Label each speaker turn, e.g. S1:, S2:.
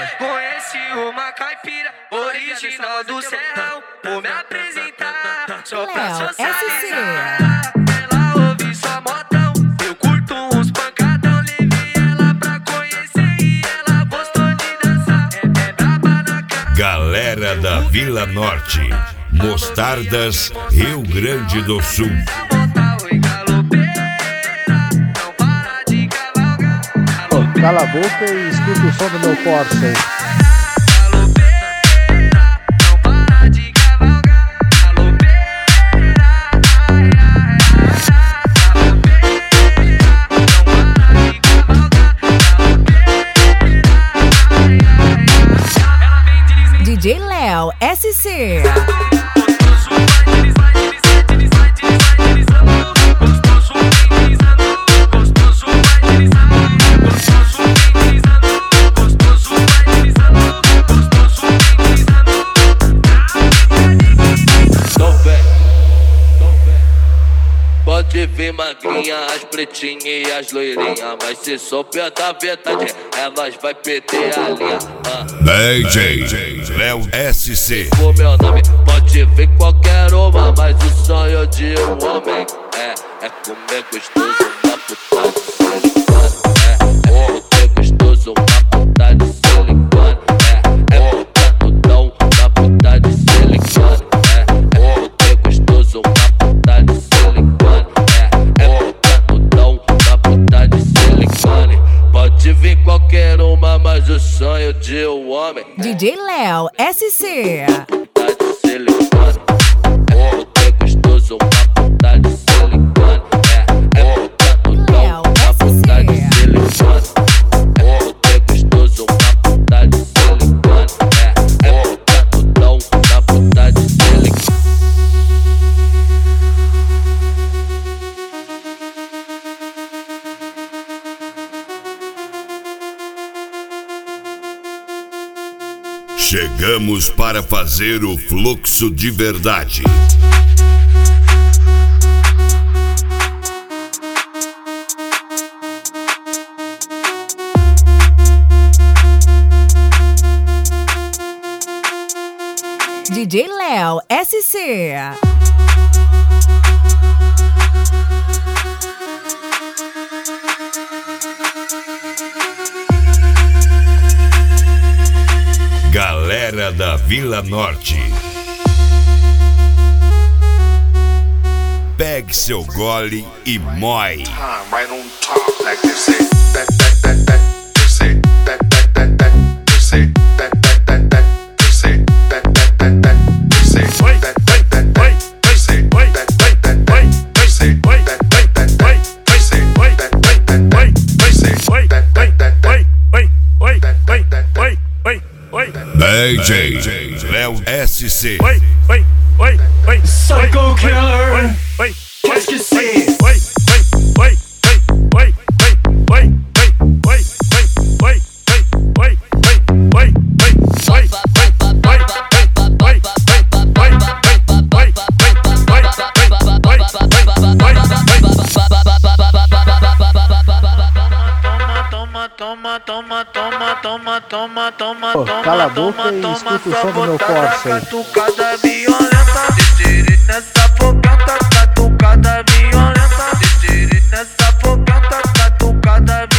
S1: Conheci uma caipira original do serrão. Vou me apresentar só pra socializar. Ela ouve só modão, eu curto uns pancadão. Levei ela pra conhecer e ela gostou de dançar. É braba na cara.
S2: Galera da Vila Norte, Mostardas, Rio Grande do Sul.
S3: Cala a boca e escuta o som do meu Porsche.
S4: DJ Léo SC.
S5: Pode ver magrinha, as pretinhas e as loirinhas, mas se souber da verdade, elas vai perder a linha.
S2: DJ Léo SC.
S5: O meu nome pode ver qualquer uma, mas o sonho de um homem é comer gostoso uma puta de silicone. Comer gostoso uma puta de silicone. Botar tudão na puta de silicone. Comer gostoso uma puta de silicone. Botar tudão na puta de silicone. Pode vir qualquer uma, mas o sonho de um homem
S4: DJ Léo SC.
S5: puta de silicone. Comer gostoso uma puta de silicone. Botar tudão na puta de silicone. Comer gostoso uma puta de silicone. Botar tudão na puta de silicone.
S2: Chegamos para fazer o fluxo de verdade.
S4: DJ Léo SC.
S2: Galera da Vila Norte, pegue seu gole e mói.
S6: Right on top, like they say, that, they say, that, they say, that, they say, that, they say, they say, they say,
S2: DJ Léo SC.
S1: Psycho Killer, qu'est-ce que c'est?
S3: Cala a boca e escuta o som do meu Porsche.
S1: Catucada violenta, descer nessa fogueta, catucada violenta, descer nessa fogueta, catucada